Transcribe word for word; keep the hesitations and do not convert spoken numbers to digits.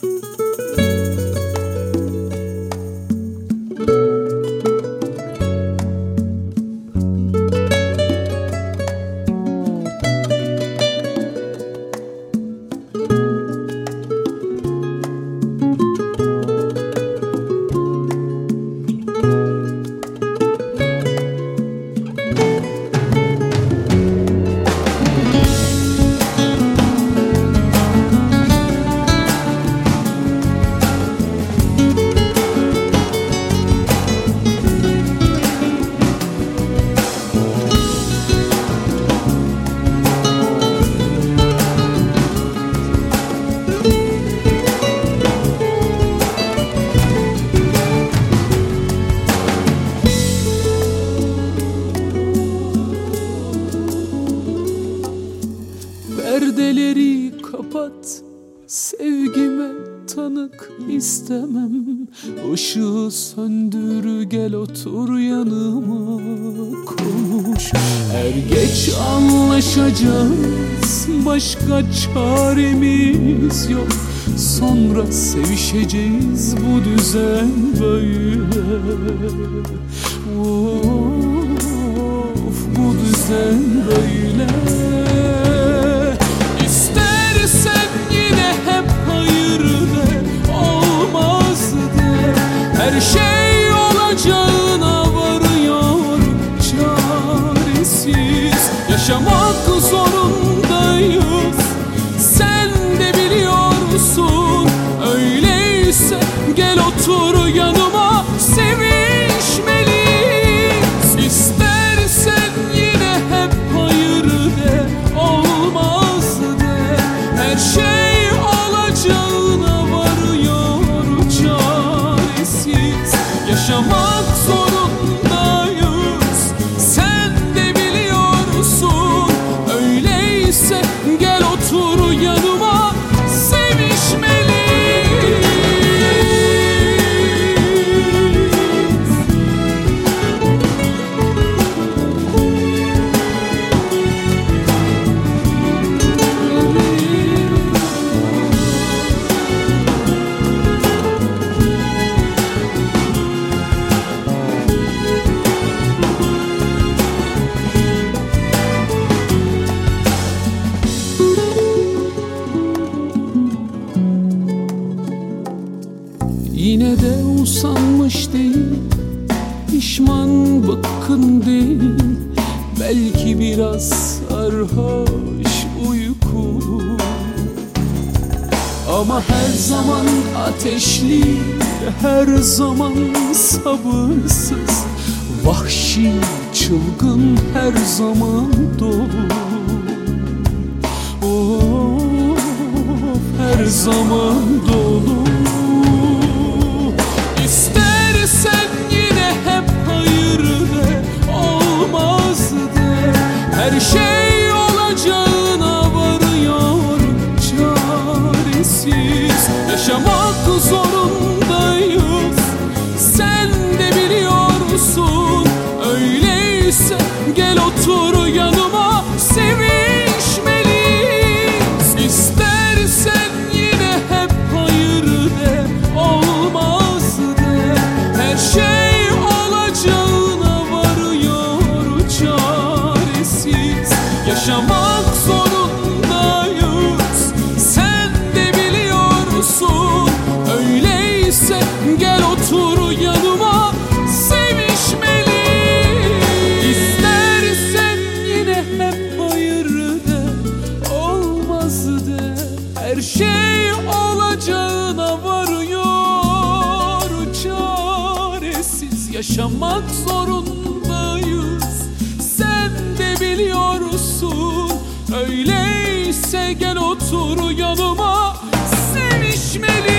Perdeleri kapat, sevgime tanık istemem. Işığı söndür, gel otur yanıma konuş. Er geç anlaşacağız, başka çaremiz yok. Sonra sevişeceğiz, bu düzen böyle. Of, bu düzen böyle. İstersen yine hep hayır de, olmaz de. Her şey olacağına varıyor, çaresiz. Yaşamak zorundayız, sen de biliyorsun. Öyleyse gel otur yanıma, sevişmeliyiz. İstersen yine hep hayır de, olmaz de. Her şey olacağına varıyor, çaresiz. Yaşamak zorundayız, sen de biliyorsun. Öyleyse gel otur yanıma, sevişmeliyiz. Yine de usanmış değil, pişman bıkkın değil. Belki biraz sarhoş uykulu, ama her zaman ateşli, her zaman sabırsız. Vahşi, çılgın, her zaman dolu. Of, her zaman dolu. İstersen yine hep hayır de, olmaz de. Her şey olacağına varıyor, çaresiz. Yaşamak zorundayız, sen de biliyorsun. Öyleyse gel otur yanıma, sevişmeliyiz. İstersen yine hep hayır de, olmaz de. Her şey olacağına varıyor, çaresiz. Yaşamak zorundayız, sen de biliyorsun. Öyleyse gel otur yanıma, sevişmeliyiz. İstersen yine hep hayır de, olmaz de. Her şey olacağına varıyor, çaresiz. Yaşamak zorundayız, sen de biliyorsun. Öyleyse gel otur yanıma, sevişmeliyiz.